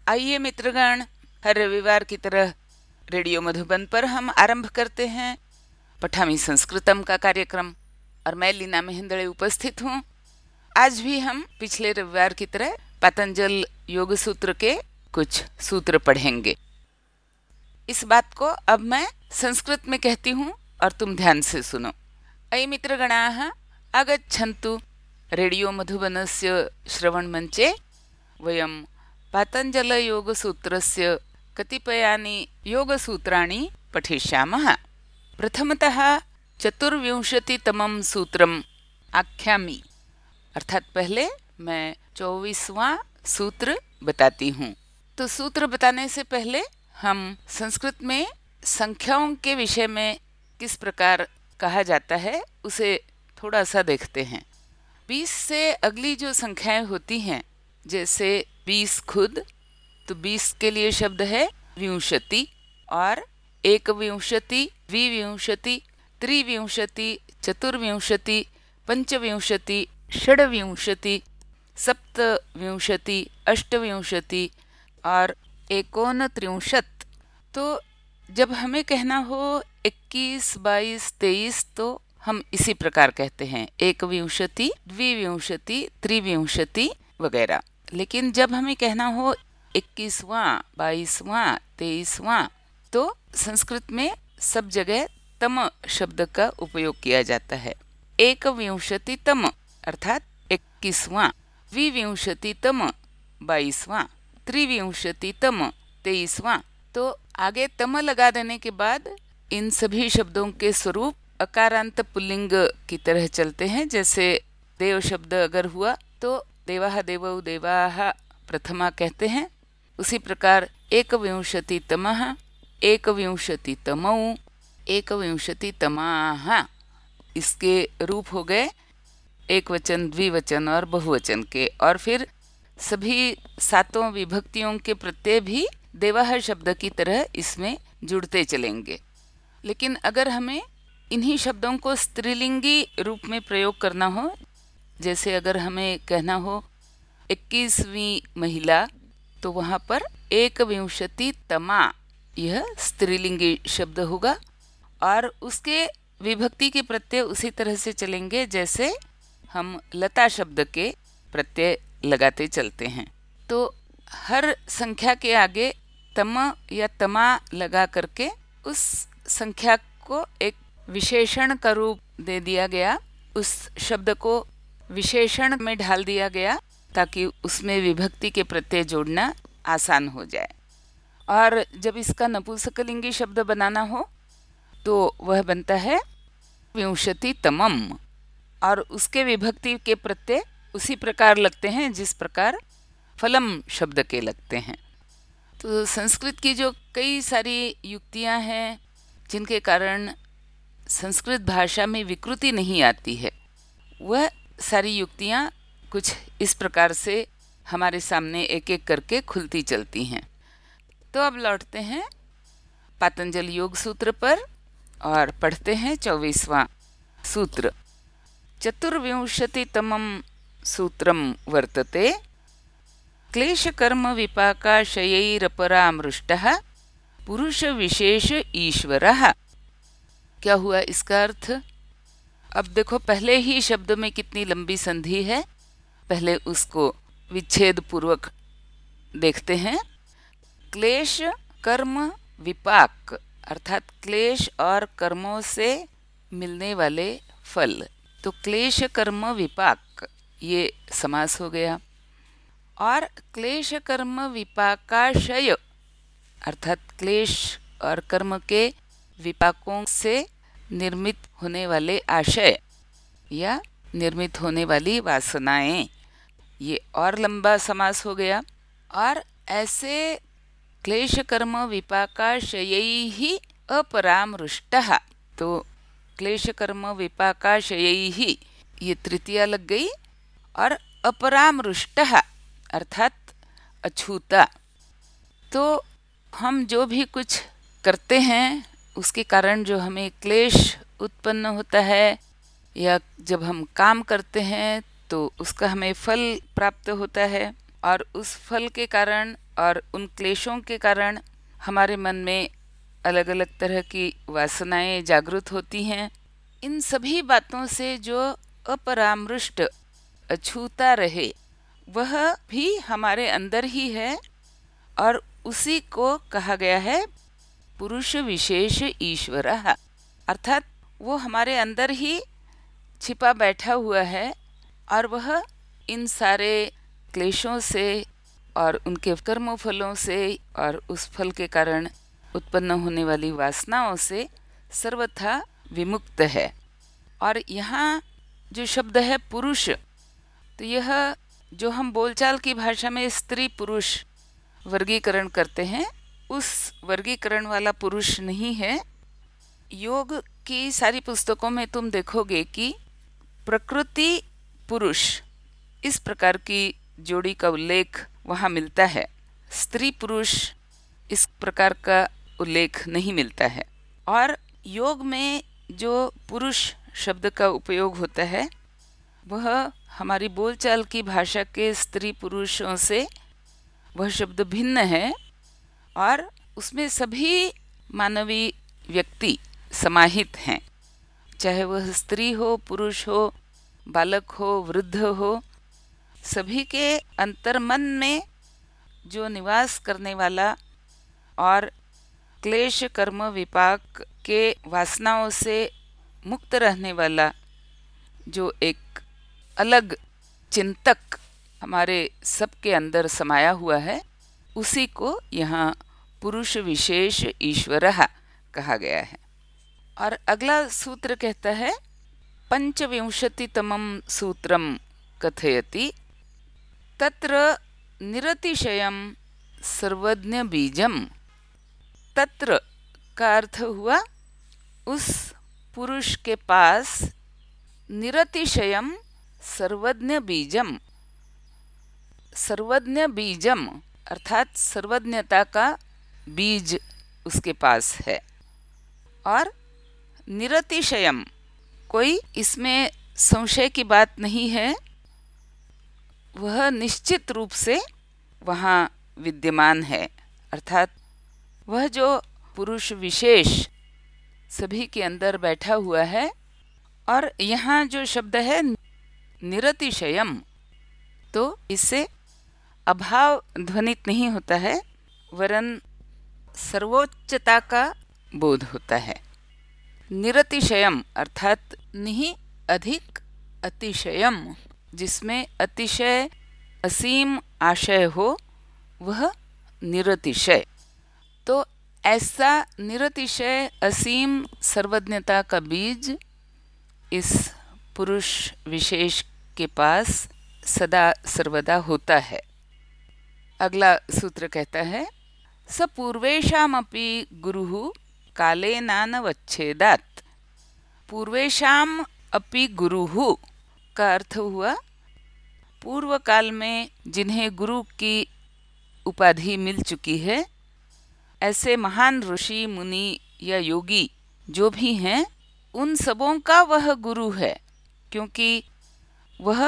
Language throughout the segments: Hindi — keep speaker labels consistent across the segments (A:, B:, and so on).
A: आइए मित्रगण, हर रविवार की तरह रेडियो मधुबन पर हम आरंभ करते हैं पठामी संस्कृतम का कार्यक्रम। और मैं लीना महेंद्रे उपस्थित हूँ। आज भी हम पिछले रविवार की तरह पतंजल योग सूत्र के कुछ सूत्र पढ़ेंगे। इस बात को अब मैं संस्कृत में कहती हूँ और तुम ध्यान से सुनो। अयि मित्रगणाः आगच्छन्तु रेडियो मधुबनस्य श्रवणमञ्चे वयं पातञ्जलयोगसूत्रस्य कतिपयानि योगसूत्राणि पठिष्यामः। प्रथमतः 24तमं सूत्रम् आख्यामि, अर्थात पहले मैं 24वां सूत्र बताती हूँ। तो सूत्र बताने से पहले हम संस्कृत में संख्याओं के विषय में किस प्रकार कहा जाता है उसे थोड़ा सा देखते हैं। 20 से अगली जो संख्याएं होती हैं, जैसे 20 खुद, तो 20 के लिए शब्द है विंशति, और एकविंशति, द्विविंशति, त्रिविंशति, चतुर्विंशति, पंचविंशति, षड्विंशति, सप्तविंशति, अष्टविंशति और एकोनत्रिंशत्। तो जब हमें कहना हो 21, 22, 23 तो हम इसी प्रकार कहते हैं एकविंशति, द्विविंशति, त्रिविंशति वगैरह। लेकिन जब हमें कहना हो 21वां, 22वां, 23वां, तो संस्कृत में सब जगह तम शब्द का उपयोग किया जाता है। एकविंशतितम अर्थात 21वां, द्विविंशतितम 22वां, त्रिविंशतितम 23वां। तो आगे तम लगा देने के बाद इन सभी शब्दों के स्वरूप अकारांत पुल्लिंग की तरह चलते हैं। जैसे देव शब्द अगर हुआ तो देवाः देवौ देवाः प्रथमा कहते हैं। उसी प्रकार एकविंशतितमः, एकविंशतितमौ, एकविंशतितमाः, इसके रूप हो गए एक वचन, द्विवचन और बहुवचन के। और फिर सभी सातों विभक्तियों के प्रत्यय भी देवाः शब्द की तरह इसमें जुड़ते चलेंगे। लेकिन अगर हमें इन्हीं शब्दों को स्त्रीलिंगी रूप में प्रयोग करना हो, जैसे अगर हमें कहना हो 21वीं महिला, तो वहाँ पर एकविंशतितमा यह स्त्रीलिंगी शब्द होगा। और उसके विभक्ति के प्रत्यय उसी तरह से चलेंगे जैसे हम लता शब्द के प्रत्यय लगाते चलते हैं। तो हर संख्या के आगे तम या तमा लगा करके उस संख्या को एक विशेषण का रूप दे दिया गया, उस शब्द को विशेषण में ढाल दिया गया ताकि उसमें विभक्ति के प्रत्यय जोड़ना आसान हो जाए। और जब इसका नपुंसकलिंगी शब्द बनाना हो तो वह बनता है विंशतितमम, और उसके विभक्ति के प्रत्यय उसी प्रकार लगते हैं जिस प्रकार फलम शब्द के लगते हैं। तो संस्कृत की जो कई सारी युक्तियां हैं जिनके कारण संस्कृत भाषा में विकृति नहीं आती है, वह सारी युक्तियां कुछ इस प्रकार से हमारे सामने एक एक करके खुलती चलती हैं। तो अब लौटते हैं पातंजल योग सूत्र पर और पढ़ते हैं 24वां सूत्र। 24तमं सूत्रम वर्तते क्लेशकर्म विपाकाशयैरपरामृष्टः पुरुष विशेष ईश्वरः। क्या हुआ इसका अर्थ? अब देखो, पहले ही शब्द में कितनी लंबी संधि है, पहले उसको विच्छेद पूर्वक देखते हैं। क्लेश कर्म विपाक अर्थात क्लेश और कर्मों से मिलने वाले फल, तो क्लेश कर्म विपाक ये समास हो गया। और क्लेश कर्म विपाकाशय अर्थात क्लेश और कर्म के विपाकों से निर्मित होने वाले आशय या निर्मित होने वाली वासनाएं, ये और लंबा समास हो गया। और ऐसे क्लेश कर्म विपाकाशयैः अपरामृष्टः, तो क्लेश कर्म विपाकाशयैः ये तृतीया लग गई, और अपरामृष्टः अर्थात अछूता। तो हम जो भी कुछ करते हैं उसके कारण जो हमें क्लेश उत्पन्न होता है, या जब हम काम करते हैं तो उसका हमें फल प्राप्त होता है, और उस फल के कारण और उन क्लेशों के कारण हमारे मन में अलग अलग तरह की वासनाएं जागृत होती हैं। इन सभी बातों से जो अपरामृष्ट अछूता रहे वह भी हमारे अंदर ही है, और उसी को कहा गया है पुरुष विशेष ईश्वरः, अर्थात वो हमारे अंदर ही छिपा बैठा हुआ है और वह इन सारे क्लेशों से और उनके कर्म फलों से और उस फल के कारण उत्पन्न होने वाली वासनाओं से सर्वथा विमुक्त है। और यहाँ जो शब्द है पुरुष, तो यह जो हम बोलचाल की भाषा में स्त्री पुरुष वर्गीकरण करते हैं, उस वर्गीकरण वाला पुरुष नहीं है। योग की सारी पुस्तकों में तुम देखोगे कि प्रकृति पुरुष इस प्रकार की जोड़ी का उल्लेख वहाँ मिलता है, स्त्री पुरुष इस प्रकार का उल्लेख नहीं मिलता है। और योग में जो पुरुष शब्द का उपयोग होता है वह हमारी बोलचाल की भाषा के स्त्री पुरुषों से वह शब्द भिन्न है, और उसमें सभी मानवीय व्यक्ति समाहित हैं, चाहे वह स्त्री हो, पुरुष हो, बालक हो, वृद्ध हो। सभी के अंतर्मन में जो निवास करने वाला और क्लेश कर्म विपाक के वासनाओं से मुक्त रहने वाला जो एक अलग चिंतक हमारे सबके अंदर समाया हुआ है, उसी को यहाँ पुरुष विशेष ईश्वरः कहा गया है। और अगला सूत्र कहता है पंचविंशतितमं सूत्रम कथयति तत्र निरतिशयं सर्वज्ञ बीजम। तत्र का अर्थ हुआ उस पुरुष के पास निरतिशयं सर्वज्ञ बीजम। सर्वज्ञ बीजम अर्थात सर्वज्ञता का बीज उसके पास है। और निरतिशयम, कोई इसमें संशय की बात नहीं है, वह निश्चित रूप से वहाँ विद्यमान है, अर्थात वह जो पुरुष विशेष सभी के अंदर बैठा हुआ है। और यहाँ जो शब्द है निरतिशयम, तो इससे अभाव ध्वनित नहीं होता है, वरन सर्वोच्चता का बोध होता है। निरतिशयम अर्थात नहीं अधिक अतिशयम, जिसमें अतिशय असीम आशय हो, वह निरतिशय। तो ऐसा निरतिशय असीम सर्वज्ञता का बीज इस पुरुष विशेष के पास सदा सर्वदा होता है। अगला सूत्र कहता है स पूर्वेषामपि गुरुः कालेनानवच्छेदात्। पूर्वेषाम अपि गुरुः का अर्थ हुआ पूर्व काल में जिन्हें गुरु की उपाधि मिल चुकी है, ऐसे महान ऋषि मुनि या योगी जो भी हैं, उन सबों का वह गुरु है, क्योंकि वह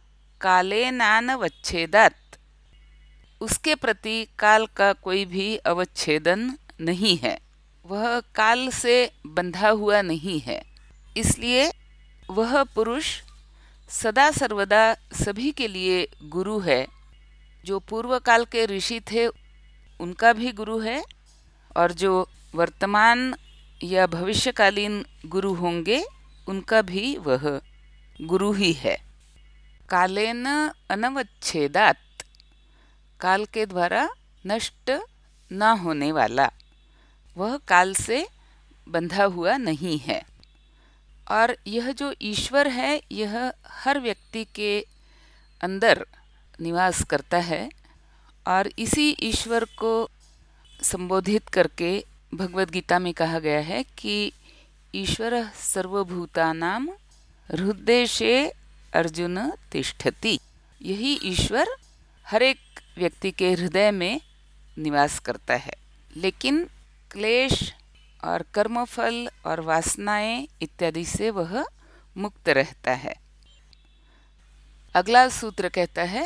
A: कालेनानवच्छेदात्, उसके प्रति काल का कोई भी अवच्छेदन नहीं है, वह काल से बंधा हुआ नहीं है। इसलिए वह पुरुष सदा सर्वदा सभी के लिए गुरु है। जो पूर्व काल के ऋषि थे उनका भी गुरु है, और जो वर्तमान या भविष्यकालीन गुरु होंगे उनका भी वह गुरु ही है। कालेन अनवच्छेदात्, काल के द्वारा नष्ट न होने वाला, वह काल से बंधा हुआ नहीं है। और यह जो ईश्वर है, यह हर व्यक्ति के अंदर निवास करता है, और इसी ईश्वर को संबोधित करके भगवद गीता में कहा गया है कि ईश्वर सर्वभूतानां हृद्देशे अर्जुन तिष्ठति। यही ईश्वर हर एक व्यक्ति के हृदय में निवास करता है, लेकिन क्लेश और कर्मफल और वासनाएं इत्यादि से वह मुक्त रहता है। अगला सूत्र कहता है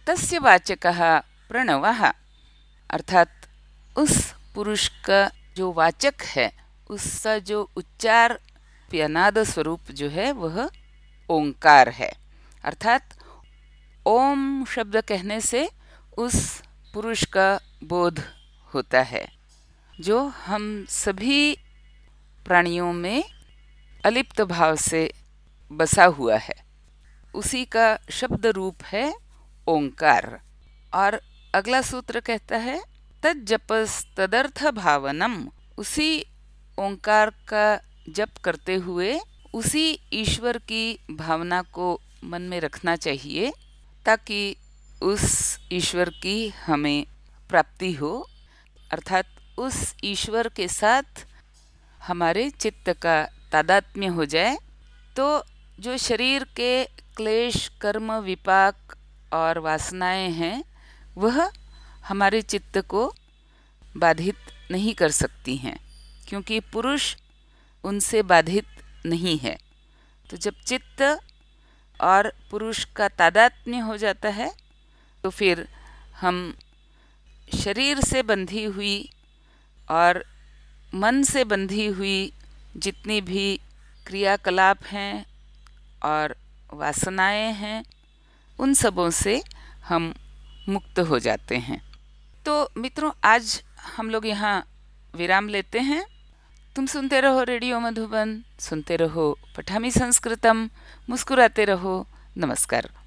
A: तस्य वाचकः प्रणवः, अर्थात उस पुरुष का जो वाचक है, उसका जो उच्चार अनाद स्वरूप जो है वह ओंकार है। अर्थात ओम शब्द कहने से उस पुरुष का बोध होता है जो हम सभी प्राणियों में अलिप्त भाव से बसा हुआ है। उसी का शब्द रूप है ओंकार। और अगला सूत्र कहता है तज्जपस तदर्थ भावनम, उसी ओंकार का जप करते हुए उसी ईश्वर की भावना को मन में रखना चाहिए ताकि उस ईश्वर की हमें प्राप्ति हो, अर्थात उस ईश्वर के साथ हमारे चित्त का तादात्म्य हो जाए। तो जो शरीर के क्लेश, कर्म, विपाक और वासनाएं हैं वह हमारे चित्त को बाधित नहीं कर सकती हैं, क्योंकि पुरुष उनसे बाधित नहीं है। तो जब चित्त और पुरुष का तादात्म्य हो जाता है तो फिर हम शरीर से बंधी हुई और मन से बंधी हुई जितनी भी क्रियाकलाप हैं और वासनाएं हैं उन सबों से हम मुक्त हो जाते हैं। तो मित्रों, आज हम लोग यहाँ विराम लेते हैं। तुम सुनते रहो रेडियो मधुबन, सुनते रहो पठामी संस्कृतम, मुस्कुराते रहो। नमस्कार।